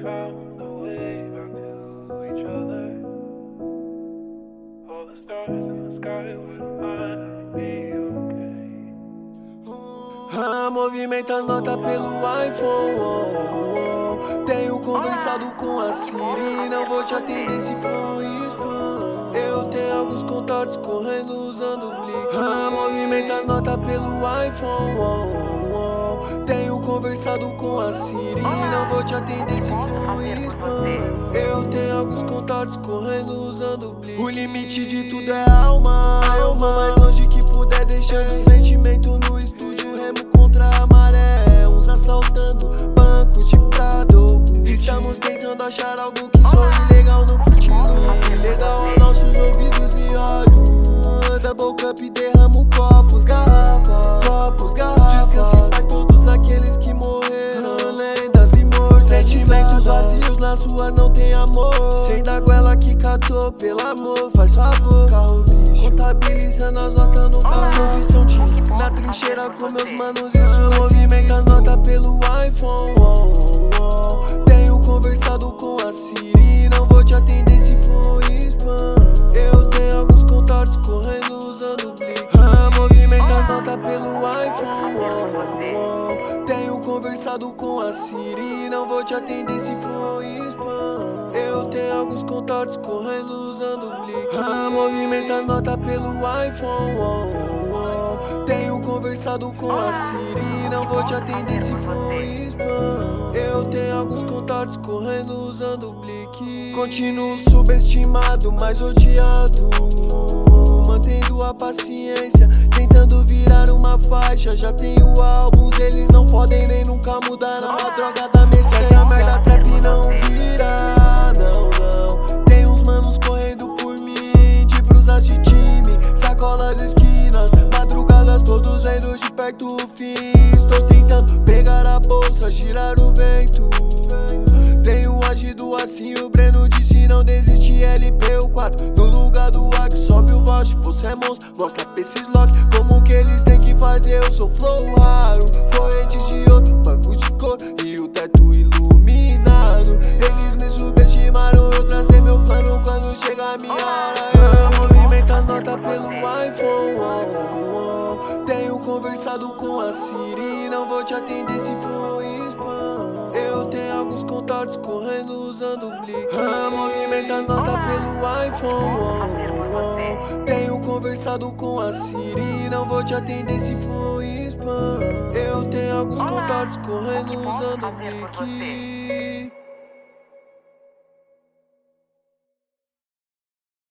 found a way back to each other. All the stars in the sky would finally be okay. Movimenta as notas pelo iPhone. Tenho conversado com a Siri, não vou te atender se for spam. Eu tenho alguns contatos correndo usando o Blick. Movimenta as notas pelo iPhone. Tenho conversado com a Siri, não vou te atender se for spam. Eu tenho alguns contatos correndo usando o Blick. O limite de tudo é a alma. Eu vou mais longe que puder, deixando sentimento no estúdio. Remo contra a maré, uns assaltando bancos de Prado. Estamos tentando achar algo que soe legal no Fruitloop. Legal a nossos ouvidos e olhos. Double cup, derramo copos, garrafas. Descanse em paz todos aqueles que morreram, lendas imortais. Sentimentos vazios, nas ruas não tem amor. Sem da goela que catou, pelo amor, faz favor. Carro bicho, contabilizando as notas no bar. Profissão de na trincheira com meus manos, isso movimenta as notas pelo iPhone. Tenho conversado com a Siri, não vou te atender se for spam. Eu tenho alguns contatos correndo usando o Blick. Movimenta as notas pelo iPhone. Tenho conversado com a Siri, não vou te atender se for spam. Eu tenho alguns contatos correndo usando o Blick. Movimenta as notas pelo iPhone. Tenho conversado com a Siri, não vou te atender se for spam. Eu tenho alguns contatos correndo usando o Blick. Continuo subestimado, mas odiado. Mantendo a paciência, tentando virar uma faixa. Já tenho álbuns, eles não podem nem nunca mudar. Não, a droga da minha essência. Essa merda trap não vira, não. Tem uns manos correndo por mim, de brusas de time, sacolas esquinas, madrugadas todos vendo de perto o fim. Estou tentando pegar a bolsa, girar o vento. Tenho agido assim, o Breno disse não desiste. LP4 no lugar do A que sobe o vote. Você é monstro, mostra pra esses lock como que eles têm que fazer. Eu sou flow raro, correntes de ouro, banco de cor e o teto iluminado. Eles me subestimaram, eu trazer meu plano quando chegar a minha hora. Movimenta as notas pelo iPhone. Tenho conversado com a Siri, não vou te atender se for spam. Eu tenho alguns contatos correndo usando o Blick. Movimenta as notas pelo iPhone. Tenho conversado com a Siri, não vou te atender se for spam. Eu tenho alguns contatos correndo usando o Blick.